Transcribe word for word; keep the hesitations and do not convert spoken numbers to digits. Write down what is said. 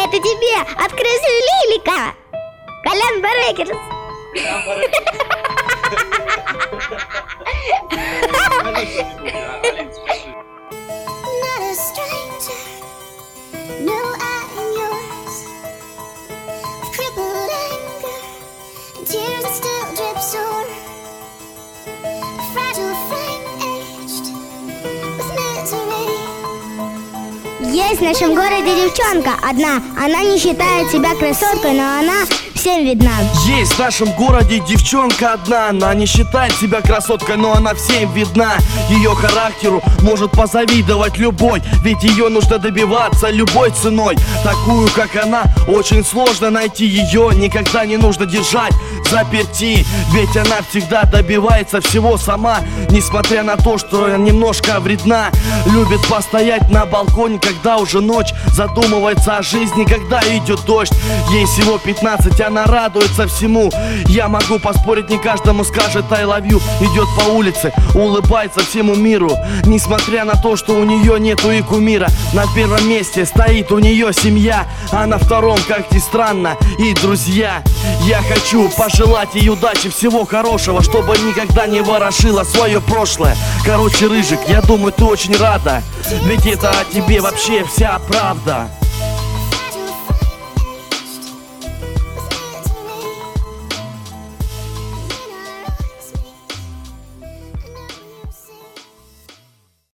Это тебе от крысы Лилика. Колян Барекерс. Есть в нашем городе девчонка одна. Она не считает себя красоткой, но она всем видна. Есть в нашем городе девчонка одна. Она не считает себя красоткой, но она всем видна. Ее характеру может позавидовать любой, ведь ее нужно добиваться любой ценой. Такую, как она, очень сложно найти. Ее никогда не нужно держать заперти, ведь она всегда добивается всего сама. Несмотря на то, что она немножко вредна. Любит постоять на балконе, когда уже ночь. Задумывается о жизни, когда идет дождь. Ей всего пятнадцать, она радуется всему. Я могу поспорить, не каждому скажет I love you. Идет по улице, улыбается всему миру. Несмотря на то, что у нее нету и кумира. На первом месте стоит у нее семья, а на втором, как ни странно, и друзья. Я хочу пожелать ей удачи, всего хорошего, чтобы никогда не ворошила свое прошлое. Короче, Рыжик, я думаю, ты очень рада, ведь это о тебе вообще вся правда.